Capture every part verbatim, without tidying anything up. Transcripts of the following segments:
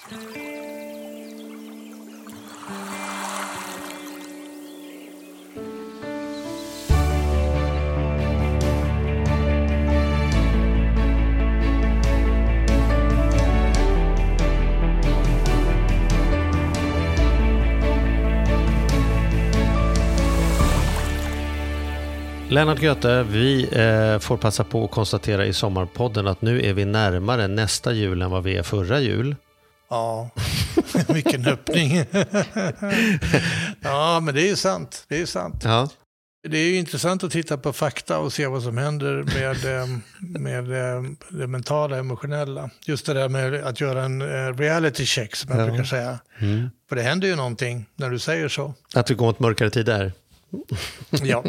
Lennart Göte, vi eh, får passa på att konstatera i Sommarpodden att nu är vi närmare nästa jul än vad vi är förra jul. Ja, vilken öppning. Ja, men det är ju sant. Det är sant. Ja. Det är ju intressant att titta på fakta och se vad som händer med, med det mentala, emotionella. Just det där med att göra en reality check, som jag ja. brukar säga. Mm. För det händer ju någonting när du säger så. Att vi går mot mörkare tider. Ja.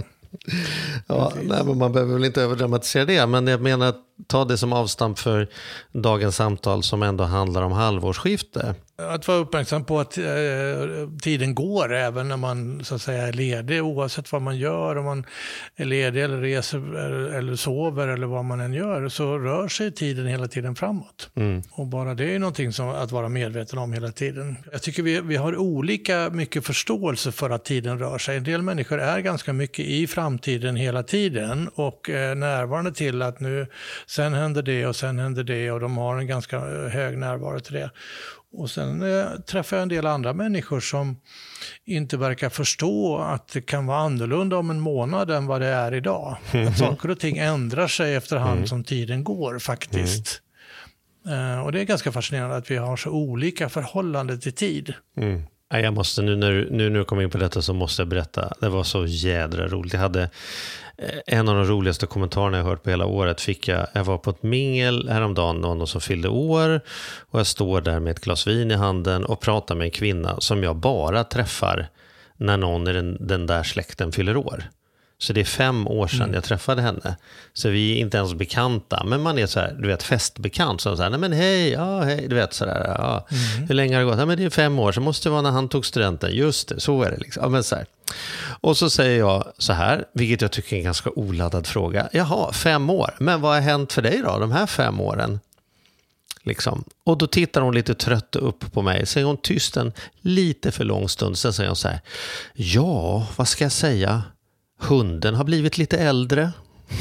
Ja, nej, men man behöver väl inte överdramatisera det, men jag menar ta det som avstamp för dagens samtal som ändå handlar om halvårsskifte. Att vara uppmärksam på att eh, tiden går även när man så att säga är ledig, oavsett vad man gör, om man är ledig eller reser eller, eller sover eller vad man än gör, så rör sig tiden hela tiden framåt. Mm. Och bara det är någonting som att vara medveten om hela tiden. Jag tycker vi, vi har olika mycket förståelse för att tiden rör sig. En del människor är ganska mycket i framtiden hela tiden och är närvarande till att nu sen händer det och sen händer det, och de har en ganska hög närvaro till det. Och sen eh, träffar jag en del andra människor som inte verkar förstå att det kan vara annorlunda om en månad än vad det är idag. Att saker och ting ändrar sig efterhand mm. som tiden går faktiskt. Mm. Eh, och det är ganska fascinerande att vi har så olika förhållanden till tid. Mm. Jag måste, nu när, nu när du kom in på detta så måste jag berätta. Det var så jädra roligt. Jag hade en av de roligaste kommentarerna jag hört på hela året. Fick jag, jag var på ett mingel häromdagen, någon som fyllde år. Och jag står där med ett glas vin i handen och pratar med en kvinna som jag bara träffar när någon i den, den där släkten fyller år. Så det är fem år sedan mm. jag träffade henne. Så vi är inte ens bekanta. Men man är så här, du vet, festbekant. Så här, nej men hej, ja hej, du vet sådär. Ja. Mm. Hur länge har det gått? Ja, men det är fem år. Så måste det vara när han tog studenten. Just det, så är det liksom. Ja, men så här. Och så säger jag så här, vilket jag tycker är en ganska oladdad fråga. Jaha, fem år. Men vad har hänt för dig då, de här fem åren? Liksom. Och då tittar hon lite trött upp på mig. Säger hon tyst en lite för lång stund. Sen säger hon så här, ja, vad ska jag säga? Hunden har blivit lite äldre.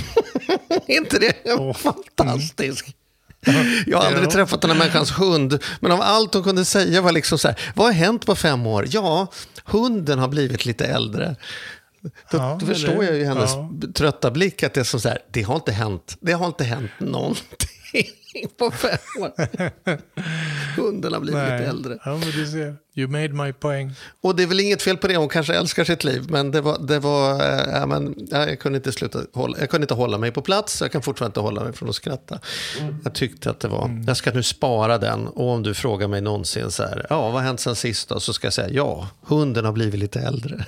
Inte det oh. fantastiskt? Mm. Jag har aldrig ja. träffat den här människans hund. Men av allt hon kunde säga var liksom så här, vad har hänt på fem år? Ja, hunden har blivit lite äldre. Då, ja, då förstår eller, jag ju hennes ja. trötta blick att det är som så här, det har inte hänt, det har inte hänt någonting på fem år. Hunden har blivit Nej. lite äldre. Ja, men du ser. You made my point. Och det är väl inget fel på det, hon kanske älskar sitt liv, men det var, det var äh, men, ja, jag kunde inte sluta hålla, jag kunde inte hålla mig på plats, jag kan fortfarande inte hålla mig från att skratta. Mm. Jag tyckte att det var, mm. jag ska nu spara den, och om du frågar mig någonsin så här, ja, vad har hänt sen sist då? Så ska jag säga, ja, hunden har blivit lite äldre.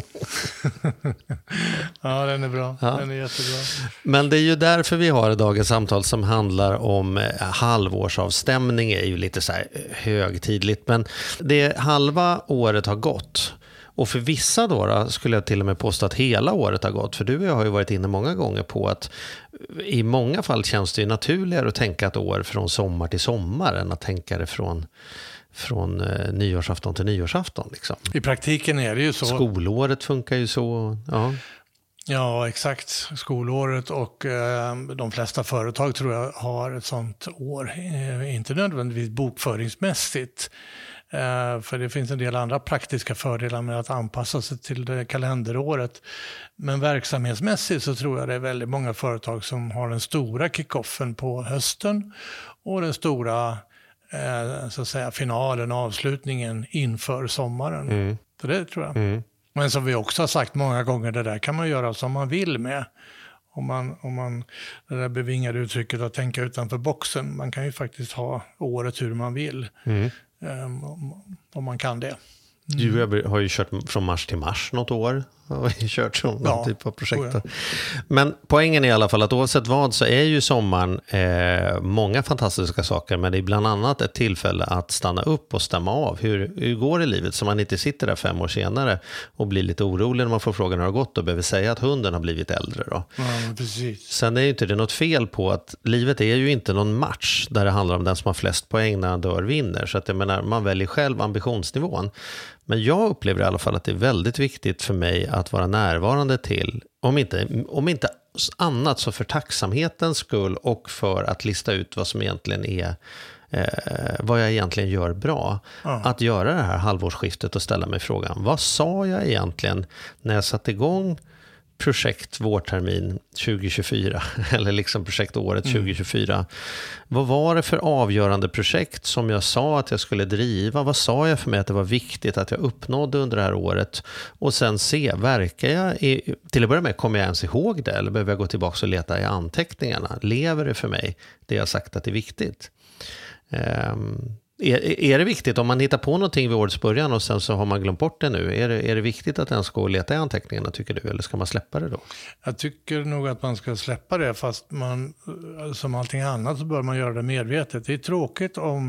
Ja, den är bra, ja. Den är jättebra. Men det är ju därför vi har dagens samtal som handlar om eh, halvårsavstämning, är ju lite så här högtidligt, men det halva året har gått. Och för vissa då, då skulle jag till och med påstå att hela året har gått. För du och jag har ju varit inne många gånger på att i många fall känns det ju naturligare att tänka ett år från sommar till sommar än att tänka det från, från eh, nyårsafton till nyårsafton. Liksom. I praktiken är det ju så. Skolåret funkar ju så, ja. Ja, exakt. Skolåret, och eh, de flesta företag tror jag har ett sånt år. Eh, inte nödvändigtvis bokföringsmässigt. Eh, för det finns en del andra praktiska fördelar med att anpassa sig till det kalenderåret. Men verksamhetsmässigt så tror jag det är väldigt många företag som har den stora kickoffen på hösten och den stora eh, så att säga, finalen, avslutningen inför sommaren. Mm. Så det tror jag. Mm. Men som vi också har sagt många gånger, det där kan man göra som man vill med. Om man, om man det där bevingade uttrycket att tänka utanför boxen. Man kan ju faktiskt ha året hur man vill. Mm. Um, om, om man kan det. Mm. Du har ju kört från mars till mars något år. Och kört som någon ja, typ av projekt. Ja. Men poängen är i alla fall att oavsett vad så är ju sommaren eh, många fantastiska saker, men det är bland annat ett tillfälle att stanna upp och stämma av. Hur, hur går det i livet? Så man inte sitter där fem år senare och blir lite orolig när man får frågan hur det har gått och behöver säga att hunden har blivit äldre. Då. Ja, precis. Sen är ju inte det något fel på att livet är ju inte någon match där det handlar om den som har flest poäng när han dör vinner. Så att jag menar, man väljer själv ambitionsnivån. Men jag upplever i alla fall att det är väldigt viktigt för mig att vara närvarande till, om inte, om inte annat så för tacksamhetens skull och för att lista ut vad som egentligen är, eh, vad jag egentligen gör bra. Ja. Att göra det här halvårsskiftet och ställa mig frågan, vad sa jag egentligen när jag satte igång projekt vårtermin tjugo tjugofyra eller liksom projektåret mm. tjugo tjugofyra. Vad var det för avgörande projekt som jag sa att jag skulle driva? Vad sa jag för mig att det var viktigt att jag uppnådde under det här året? Och sen se, verkar jag i, till att börja med, kommer jag ens ihåg det? Eller behöver jag gå tillbaka och leta i anteckningarna? Lever det för mig, det jag sagt att är viktigt? Um, Är, är det viktigt om man hittar på någonting vid årets början och sen så har man glömt bort det nu? Är det, är det viktigt att den ska gå leta i anteckningarna, tycker du? Eller ska man släppa det då? Jag tycker nog att man ska släppa det, fast man, som allting annat så bör man göra det medvetet. Det är tråkigt om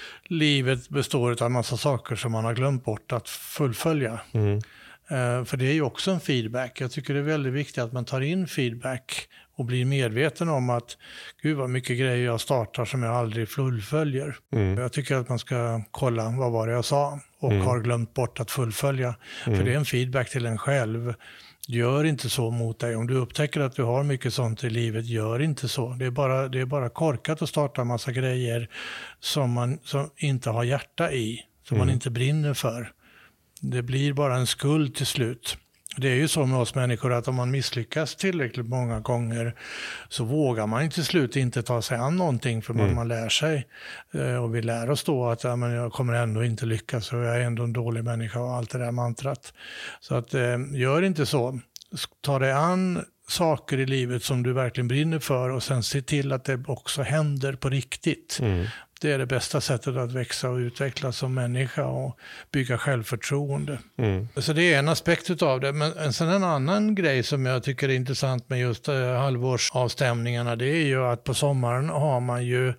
livet består av en massa saker som man har glömt bort att fullfölja. Mm. Uh, för det är ju också en feedback. Jag tycker det är väldigt viktigt att man tar in feedback och blir medveten om att gud vad mycket grejer jag startar som jag aldrig fullföljer. Mm. Jag tycker att man ska kolla vad var det jag sa och mm. har glömt bort att fullfölja. Mm. För det är en feedback till en själv. Gör inte så mot dig. Om du upptäcker att du har mycket sånt i livet, gör inte så. Det är bara, det är bara korkat att starta en massa grejer som man som inte har hjärta i, som mm. man inte brinner för. Det blir bara en skuld till slut. Det är ju så med oss människor att om man misslyckas tillräckligt många gånger så vågar man till slut inte ta sig an någonting, för man, mm. man lär sig. Och vi lär oss då att ja, men jag kommer ändå inte lyckas och jag är ändå en dålig människa och allt det där mantrat. Så att, eh, gör inte så. Ta dig an saker i livet som du verkligen brinner för och sen se till att det också händer på riktigt. Mm. Det är det bästa sättet att växa och utvecklas som människa och bygga självförtroende. Mm. Så det är en aspekt av det. Men sen en annan grej som jag tycker är intressant med just uh, halvårsavstämningarna, det är ju att på sommaren har man ju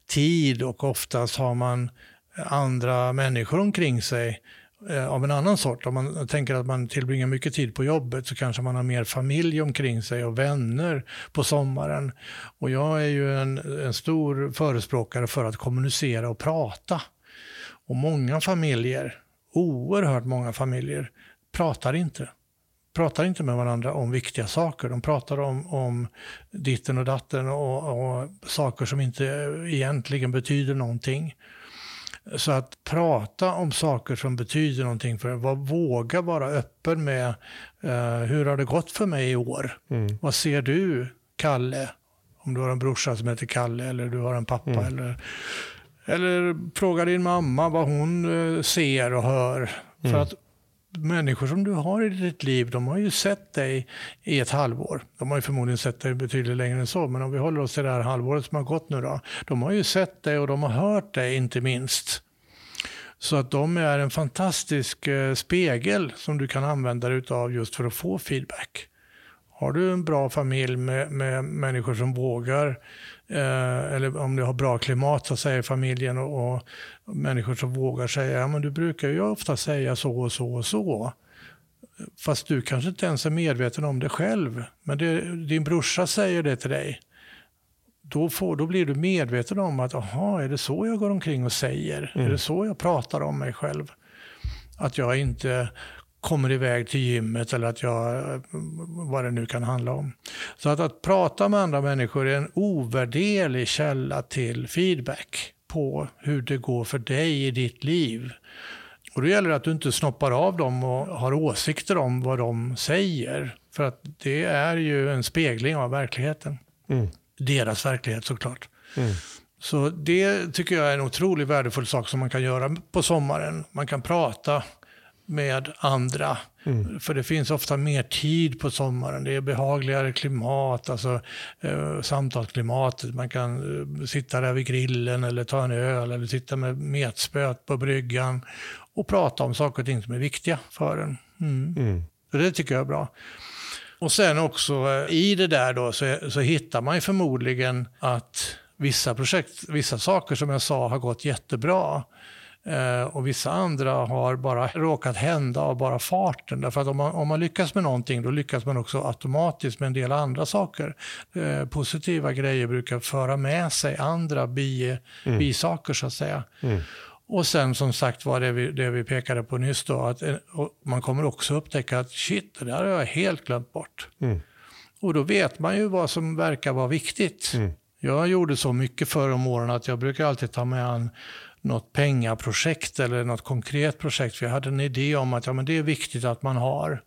tid och oftast har man andra människor omkring sig av en annan sort. Om man tänker att man tillbringar mycket tid på jobbet så kanske man har mer familj omkring sig och vänner på sommaren. Och jag är ju en, en stor förespråkare för att kommunicera och prata. Och många familjer, oerhört många familjer, pratar inte. Pratar inte med varandra om viktiga saker. De pratar om, om ditten och datten och, och saker som inte egentligen betyder någonting. Så att prata om saker som betyder någonting för en, våga vara öppen med uh, hur har det gått för mig i år? Mm. Vad ser du, Kalle? Om du har en brorsa som heter Kalle eller du har en pappa. Mm. Eller, eller fråga din mamma vad hon uh, ser och hör. Mm. För att människor som du har i ditt liv, de har ju sett dig i ett halvår. De har ju förmodligen sett dig betydligt längre än så, men om vi håller oss till det här halvåret som har gått nu då. De har ju sett dig och de har hört dig inte minst. Så att de är en fantastisk eh, spegel som du kan använda dig av just för att få feedback. Har du en bra familj med, med människor som vågar, eh, eller om du har bra klimat så säger familjen och, och människor som vågar säga, ja men du brukar ju ofta säga så och så och så. Fast du kanske inte ens är medveten om det själv. Men det, din brorsa säger det till dig. Då, får, då blir du medveten om att, aha, är det så jag går omkring och säger? Mm. Är det så jag pratar om mig själv? Att jag inte kommer iväg till gymmet eller att jag, vad det nu kan handla om. Så att, att prata med andra människor är en ovärderlig källa till feedback på hur det går för dig i ditt liv. Och då gäller det att du inte snoppar av dem och har åsikter om vad de säger. För att det är ju en spegling av verkligheten. Mm. Deras verklighet såklart. Mm. Så det tycker jag är en otroligt värdefull sak som man kan göra på sommaren. Man kan prata med andra. Mm. För det finns ofta mer tid på sommaren. Det är behagligare klimat, alltså eh, samtalsklimatet. Man kan eh, sitta där vid grillen eller ta en öl eller sitta med metspöt på bryggan och prata om saker och ting som är viktiga för en. Mm. Mm. Så det tycker jag är bra. Och sen också eh, i det där då så, så hittar man ju förmodligen att vissa projekt, vissa saker som jag sa har gått jättebra. Eh, och vissa andra har bara råkat hända av bara farten. Därför att om man, om man lyckas med någonting, då lyckas man också automatiskt med en del andra saker. Eh, positiva grejer brukar föra med sig andra bi, mm. bisaker så att säga. Mm. Och sen som sagt var det vi, det vi pekade på nyss då, att man kommer också upptäcka att shit, det där har jag helt glömt bort. Mm. Och då vet man ju vad som verkar vara viktigt. Mm. Jag gjorde så mycket förr om åren att jag brukar alltid ta med en något pengaprojekt eller något konkret projekt. För jag hade en idé om att ja, men det är viktigt att man har.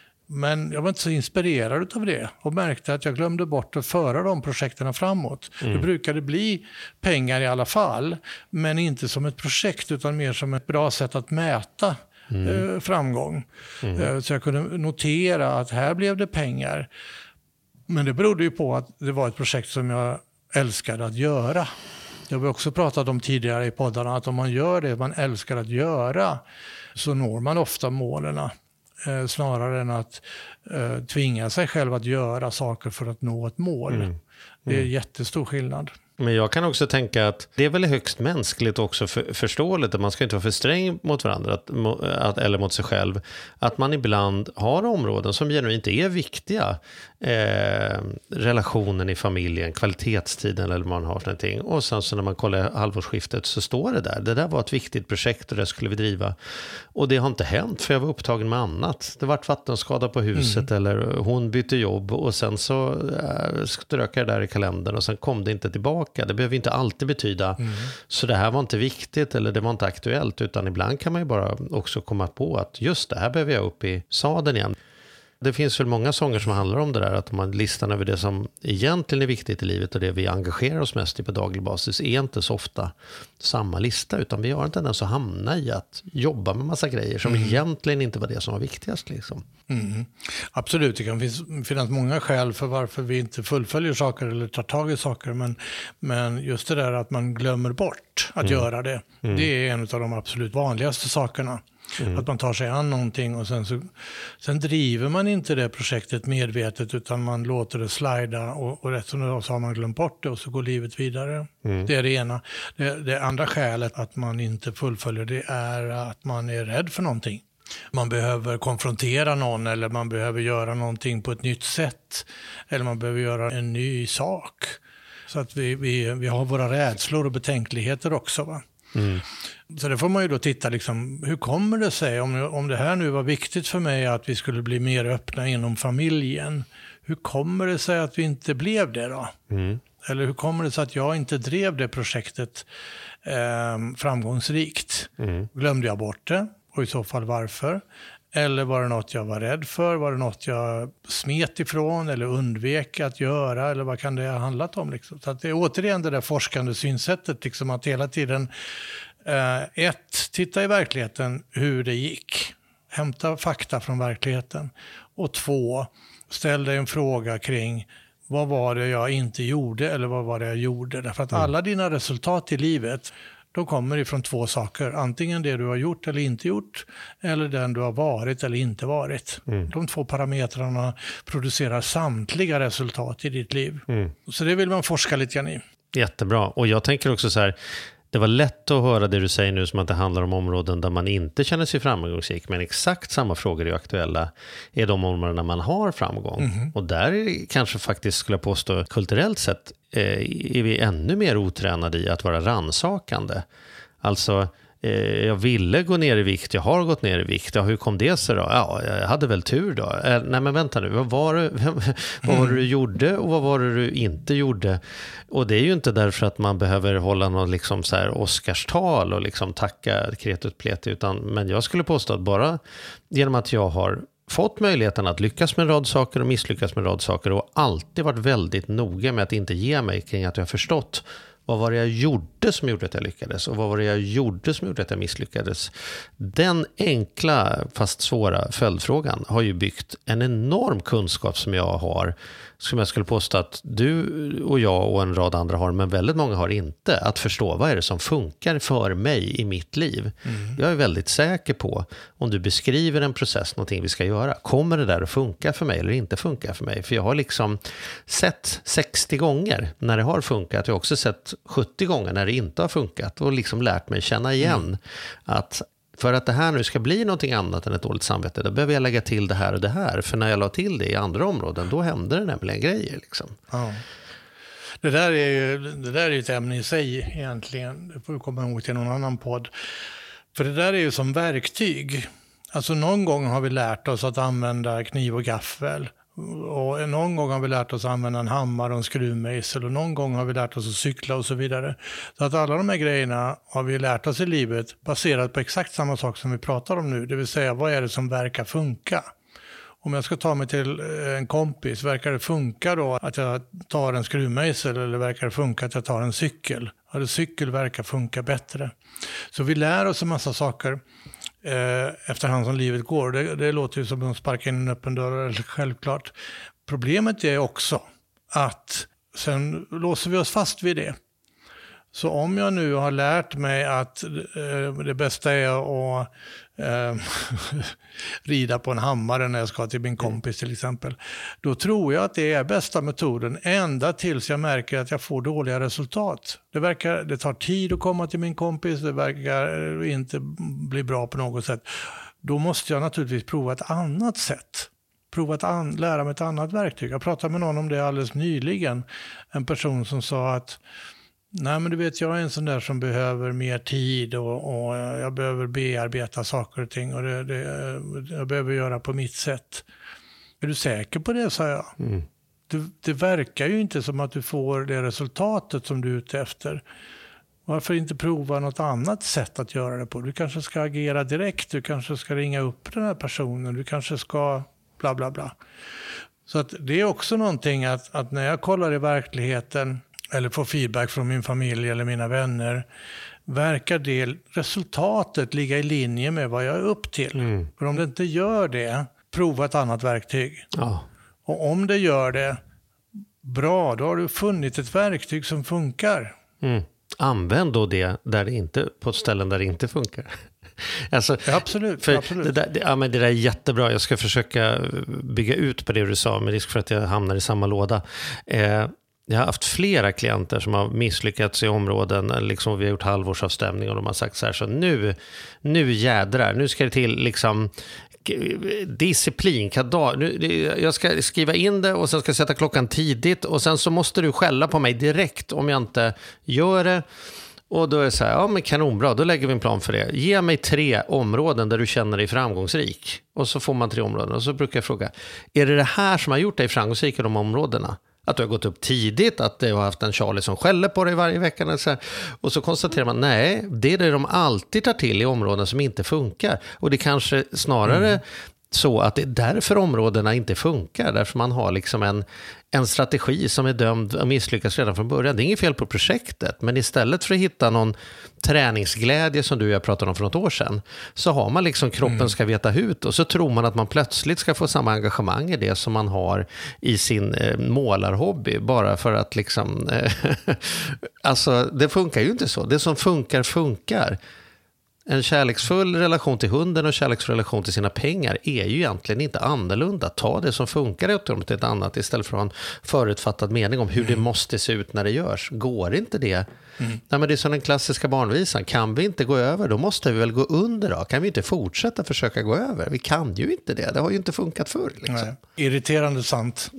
Men jag var inte så inspirerad av det och märkte att jag glömde bort att föra de projekterna framåt. Mm. Det brukade bli pengar i alla fall, men inte som ett projekt utan mer som ett bra sätt att mäta mm. eh, framgång. Mm. Så jag kunde notera att här blev det pengar. Men det berodde ju på att det var ett projekt som jag älskade att göra. Jag har också pratat om tidigare i poddarna att om man gör det man älskar att göra så når man ofta målen eh, snarare än att eh, tvinga sig själv att göra saker för att nå ett mål. Mm. Mm. Det är jättestor skillnad. Men jag kan också tänka att det är väl högst mänskligt också för, förståeligt att man ska inte vara för sträng mot varandra att, att, eller mot sig själv. Att man ibland har områden som genuint är viktiga. Eh, relationen i familjen, kvalitetstiden eller vad man har för någonting. Och sen så när man kollar halvårsskiftet så står det där. Det där var ett viktigt projekt och det skulle vi driva. Och det har inte hänt för jag var upptagen med annat. Det var vattenskada på huset mm. eller hon bytte jobb och sen så eh, strökade det där i kalendern och sen kom det inte tillbaka. Det behöver inte alltid betyda mm. så det här var inte viktigt eller det var inte aktuellt utan ibland kan man ju bara också komma på att just det här behöver jag upp i sadeln igen. Det finns väl många sånger som handlar om det där att man listar över det som egentligen är viktigt i livet och det vi engagerar oss mest i på daglig basis är inte så ofta samma lista utan vi har inte ens att hamna i att jobba med massa grejer som mm. egentligen inte var det som var viktigast liksom. Mm. Absolut, det kan finnas många skäl för varför vi inte fullföljer saker eller tar tag i saker men, men just det där att man glömmer bort att mm. göra det, mm. det är en av de absolut vanligaste sakerna. Mm. Att man tar sig an någonting och sen, så, sen driver man inte det projektet medvetet utan man låter det slida och, och rätt som det var så har man glömt bort det och så går livet vidare. Mm. Det är det ena. Det, det andra skälet att man inte fullföljer det är att man är rädd för någonting. Man behöver konfrontera någon eller man behöver göra någonting på ett nytt sätt eller man behöver göra en ny sak. Så att vi, vi, vi har våra rädslor och betänkligheter också va. Mm. Så det får man ju då titta liksom, hur kommer det sig om, om det här nu var viktigt för mig att vi skulle bli mer öppna inom familjen, hur kommer det sig att vi inte blev det då? Mm. Eller hur kommer det sig att jag inte drev det projektet eh, framgångsrikt? Mm. Glömde jag bort det? Och i så fall varför? Eller var det något jag var rädd för? Var det något jag smet ifrån eller undvek att göra? Eller vad kan det ha handlat om? Liksom? Så att det är återigen det där forskande synsättet. Liksom att hela tiden, eh, ett, titta i verkligheten hur det gick. Hämta fakta från verkligheten. Och två, ställ dig en fråga kring vad var det jag inte gjorde eller vad var det jag gjorde? Därför att mm. alla dina resultat i livet, de kommer ifrån två saker. Antingen det du har gjort eller inte gjort. Eller den du har varit eller inte varit. Mm. De två parametrarna producerar samtliga resultat i ditt liv. Mm. Så det vill man forska lite grann i. Jättebra. Och jag tänker också så här. Det var lätt att höra det du säger nu som att det handlar om områden där man inte känner sig framgångsrik. Men exakt samma frågor är aktuella är de områden där man har framgång. Mm. Och där är kanske faktiskt, skulle jag påstå, kulturellt sett eh, är vi ännu mer otränade i att vara rannsakande. Alltså, eh, jag ville gå ner i vikt, jag har gått ner i vikt. Ja, hur kom det sig då? Ja, jag hade väl tur då. Eh, nej men vänta nu, vad var det, vad var det du gjorde och vad var det du inte gjorde? Och det är ju inte därför att man behöver hålla någon liksom så här Oscarstal och liksom tacka Kretus Pleti, utan men jag skulle påstå att bara genom att jag har fått möjligheten att lyckas med en rad saker och misslyckas med en rad saker och alltid varit väldigt noga med att inte ge mig kring att jag har förstått Vad var det jag gjorde som gjorde att jag lyckades? Och vad var det jag gjorde som gjorde att jag misslyckades? Den enkla fast svåra följdfrågan har ju byggt en enorm kunskap som jag har, som jag skulle påstå att du och jag och en rad andra har, men väldigt många har inte. Att förstå vad är det som funkar för mig i mitt liv. Mm. Jag är väldigt säker på, om du beskriver en process, någonting vi ska göra, kommer det där att funka för mig eller inte funka för mig? För jag har liksom sett sextio gånger när det har funkat. Jag har också sett sjuttio gånger när det inte har funkat och liksom lärt mig känna igen mm. att för att det här nu ska bli någonting annat än ett dåligt samvete, då behöver jag lägga till det här och det här. För när jag la till det i andra områden, då händer det nämligen grejer. Liksom. Ja. Det där är ju det där är ett ämne i sig egentligen. Det får vi komma ihåg till någon annan podd. För det där är ju som verktyg. Alltså någon gång har vi lärt oss att använda kniv och gaffel. Och någon gång har vi lärt oss att använda en hammare och en skruvmejsel, och någon gång har vi lärt oss att cykla och så vidare. Så att alla de här grejerna har vi lärt oss i livet baserat på exakt samma sak som vi pratar om nu. Det vill säga, vad är det som verkar funka? Om jag ska ta mig till en kompis, verkar det funka då att jag tar en skruvmejsel, eller verkar det funka att jag tar en cykel? Ja, det cykel verkar funka bättre. Så vi lär oss en massa saker efterhand som livet går. Det, det låter ju som att sparka in en öppen dörr, eller självklart. Problemet är också att sen låser vi oss fast vid det. Så om jag nu har lärt mig att eh, det bästa är att eh, rida på en hammare när jag ska till min kompis till exempel, då tror jag att det är bästa metoden ända tills jag märker att jag får dåliga resultat. Det, verkar, det tar tid att komma till min kompis, det verkar inte bli bra på något sätt. Då måste jag naturligtvis prova ett annat sätt. Prova att an- lära mig ett annat verktyg. Jag pratade med någon om det alldeles nyligen. En person som sa att nej, men du vet, jag är en sån där som behöver mer tid och, och jag behöver bearbeta saker och ting, och det, det, jag behöver göra på mitt sätt. Är du säker på det, sa jag. Mm. Det, det verkar ju inte som att du får det resultatet som du är ute efter. Varför inte prova något annat sätt att göra det på? Du kanske ska agera direkt, du kanske ska ringa upp den här personen, du kanske ska bla bla bla. Så att det är också någonting att, att när jag kollar i verkligheten eller får feedback från min familj eller mina vänner, verkar det resultatet ligga i linje med vad jag är upp till. Mm. För om det inte gör det, prova ett annat verktyg. Ja. Och om det gör det, bra, då har du funnit ett verktyg som funkar. Mm. Använd då det där det inte, på ställen där det inte funkar. Alltså, ja, absolut. För absolut. Det, där, det, ja, men det där är jättebra. Jag ska försöka bygga ut på det du sa, med risk för att jag hamnar i samma låda. Eh, Jag har haft flera klienter som har misslyckats i områden, liksom vi har gjort halvårsavstämning och de har sagt så här, så nu, nu jädrar, nu ska det till liksom disciplin, kadar, nu, jag ska skriva in det och sen ska jag sätta klockan tidigt och sen så måste du skälla på mig direkt om jag inte gör det. Och då är det så här, ja men kanonbra, då lägger vi en plan för det. Ge mig tre områden där du känner dig framgångsrik. Och så får man tre områden. Och så brukar jag fråga, är det det här som har gjort dig framgångsrik i de områdena? Att du har gått upp tidigt, att du har haft en Charlie som skäller på dig varje vecka. Och så, och så konstaterar man, nej, det är det de alltid tar till i områden som inte funkar. Och det kanske snarare mm. så att det är därför områdena inte funkar. Därför man har liksom en, en strategi som är dömd att misslyckas redan från början. Det är inget fel på projektet, men istället för att hitta någon träningsglädje som du och jag pratade om för något år sedan, så har man liksom kroppen mm. ska veta hut, och så tror man att man plötsligt ska få samma engagemang i det som man har i sin eh, målarhobby, bara för att liksom eh, alltså det funkar ju inte så. Det som funkar funkar. En kärleksfull relation till hunden och kärleksfull relation till sina pengar är ju egentligen inte annorlunda. Ta det som funkar och till ett annat istället för att ha en förutfattad mening om hur mm. det måste se ut när det görs. Går inte det? Mm. Nej, men det är som den klassiska barnvisan. Kan vi inte gå över, då måste vi väl gå under då. Kan vi inte fortsätta försöka gå över? Vi kan ju inte det. Det har ju inte funkat förr. Liksom. Nej. Irriterande sant.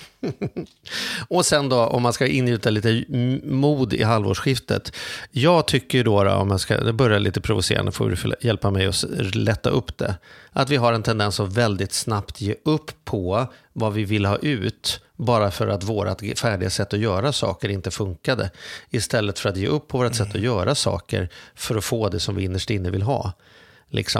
Och sen då, om man ska ingjuta lite mod i halvårsskiftet. Jag tycker då, då om man ska, det börjar lite provocerande, får du hjälpa mig att lätta upp det. Att vi har en tendens att väldigt snabbt ge upp på vad vi vill ha ut, bara för att vårat färdiga sätt att göra saker inte funkade. Istället för att ge upp på vårt mm. sätt att göra saker för att få det som vi innerst inne vill ha. Liksom.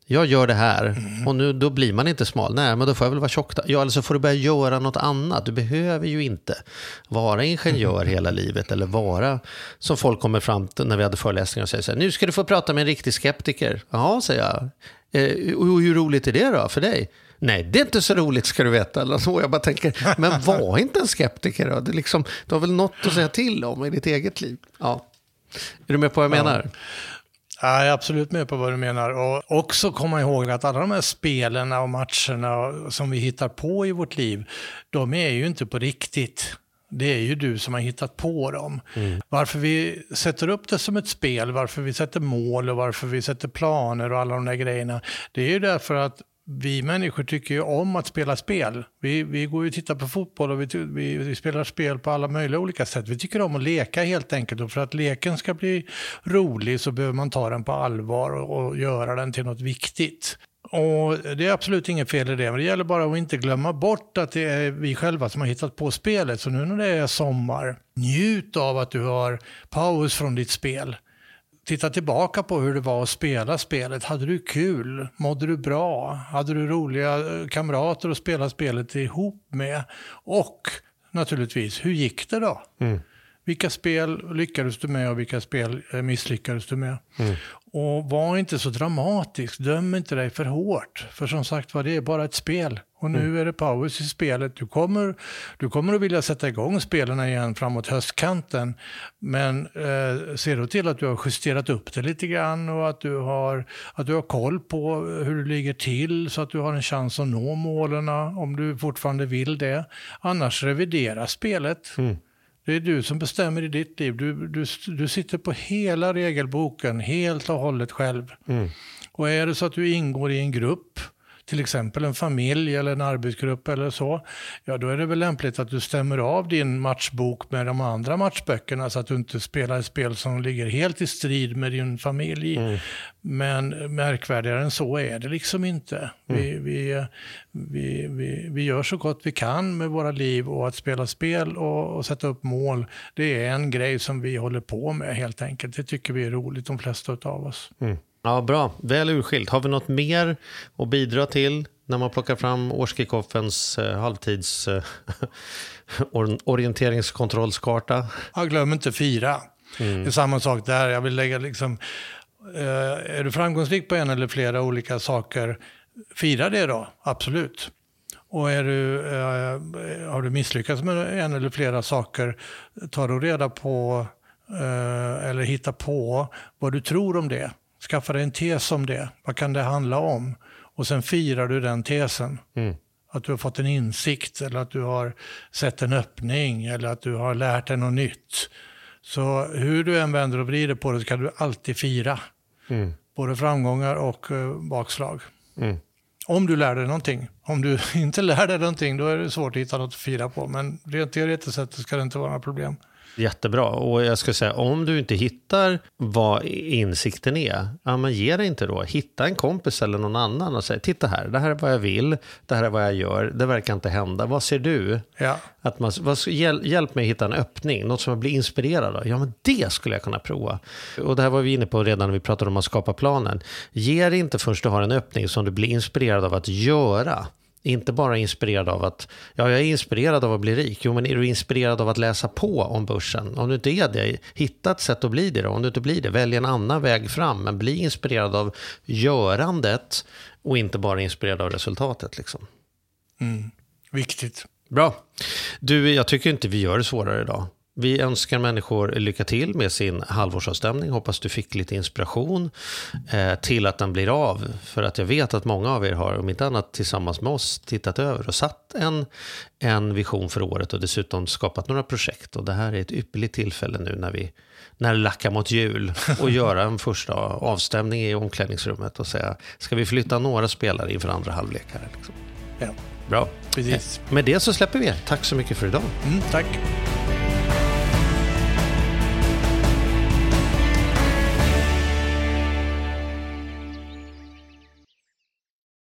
Jag gör det här mm. och nu, då blir man inte smal. Nej, men då får jag väl vara tjock. Ja, eller så får du börja göra något annat. Du behöver ju inte vara ingenjör mm. hela livet eller vara som folk kommer fram till när vi hade föreläsningar och säger så här, nu ska du få prata med en riktig skeptiker. Ja, säger jag. Eh, och hur roligt är det då för dig? Nej, det är inte så roligt ska du veta. Eller så. Jag bara tänker, men var inte en skeptiker då? Det är liksom, du har väl något att säga till om i ditt eget liv. Ja. Är du med på vad jag ja. menar? Ja, jag är absolut med på vad du menar. Och också komma ihåg att alla de här spelarna och matcherna som vi hittar på i vårt liv, de är ju inte på riktigt. Det är ju du som har hittat på dem. Mm. Varför vi sätter upp det som ett spel, varför vi sätter mål och varför vi sätter planer och alla de där grejerna, det är ju därför att vi människor tycker ju om att spela spel. Vi, vi går ju och tittar på fotboll och vi, vi, vi spelar spel på alla möjliga olika sätt. Vi tycker om att leka helt enkelt. Och för att leken ska bli rolig så behöver man ta den på allvar och, och göra den till något viktigt. Och det är absolut inget fel i det. Men det gäller bara att inte glömma bort att det är vi själva som har hittat på spelet. Så nu när det är sommar, njut av att du har paus från ditt spel. Titta tillbaka på hur det var att spela spelet. Hade du kul? Mådde du bra? Hade du roliga kamrater att spela spelet ihop med? Och naturligtvis, hur gick det då? Mm. Vilka spel lyckades du med och vilka spel misslyckades du med? Mm. Och var inte så dramatisk. Döm inte dig för hårt. För som sagt var, det är bara ett spel. Och nu mm. är det paus i spelet. Du kommer, du kommer att vilja sätta igång spelen igen framåt höstkanten. Men eh, se då till att du har justerat upp det lite grann. Och att du, har, att du har koll på hur du ligger till. Så att du har en chans att nå målen om du fortfarande vill det. Annars revidera spelet. Mm. Det är du som bestämmer i ditt liv. Du, du, du sitter på hela regelboken helt och hållet själv. Mm. Och är det så att du ingår i en grupp, till exempel en familj eller en arbetsgrupp eller så, ja då är det väl lämpligt att du stämmer av din matchbok med de andra matchböckerna så att du inte spelar ett spel som ligger helt i strid med din familj. Mm. Men märkvärdigare än så är det liksom inte. Mm. Vi, vi, vi, vi, vi gör så gott vi kan med våra liv och att spela spel och, och sätta upp mål, det är en grej som vi håller på med helt enkelt. Det tycker vi är roligt, de flesta av oss. Mm. Ja, bra. Väl urskilt. Har vi något mer att bidra till när man plockar fram årskickoffens eh, halvtids eh, orienteringskontrollskarta? Jag glöm inte fira. Mm. Det är samma sak där. Jag vill lägga liksom, eh, är du framgångsrik på en eller flera olika saker, fira det då, absolut. Och är du, eh, har du misslyckats med en eller flera saker, ta då reda på eh, eller hitta på vad du tror om det. Skaffa dig en tes om det. Vad kan det handla om? Och sen firar du den tesen. Mm. Att du har fått en insikt eller att du har sett en öppning eller att du har lärt dig något nytt. Så hur du än vänder och vrider på det så kan du alltid fira. Mm. Både framgångar och uh, bakslag. Mm. Om du lär dig någonting. Om du inte lär dig någonting då är det svårt att hitta något att fira på. Men rent teoretiskt sett ska det inte vara några problem. Jättebra. Och jag ska säga, om du inte hittar vad insikten är, ja, men ge det inte då. Hitta en kompis eller någon annan och säg, titta här, det här är vad jag vill, det här är vad jag gör, det verkar inte hända. Vad ser du? Ja. Att man, vad, hjäl, hjälp mig att hitta en öppning, något som jag blir inspirerad av. Ja, men det skulle jag kunna prova. Och det här var vi inne på redan när vi pratade om att skapa planen. Ge det inte först du har en öppning som du blir inspirerad av att göra. Inte bara inspirerad av att, ja, jag är inspirerad av att bli rik. Jo, men är du inspirerad av att läsa på om börsen? Om du inte är det, hitta ett sätt att bli det då. Om du inte blir det, välj en annan väg fram. Men bli inspirerad av görandet och inte bara inspirerad av resultatet liksom. Mm, viktigt. Bra. Du, jag tycker inte vi gör det svårare idag. Vi önskar människor lycka till med sin halvårsavstämning. Hoppas du fick lite inspiration eh, till att den blir av. För att jag vet att många av er har, om inte annat tillsammans med oss, tittat över och satt en, en vision för året och dessutom skapat några projekt. Och det här är ett ypperligt tillfälle nu när vi när det lackar mot jul och göra en första avstämning i omklädningsrummet och säga, ska vi flytta några spelare inför andra halvlek här? Liksom. Ja. Bra. Precis. Med det så släpper vi er. Tack så mycket för idag. Mm, tack.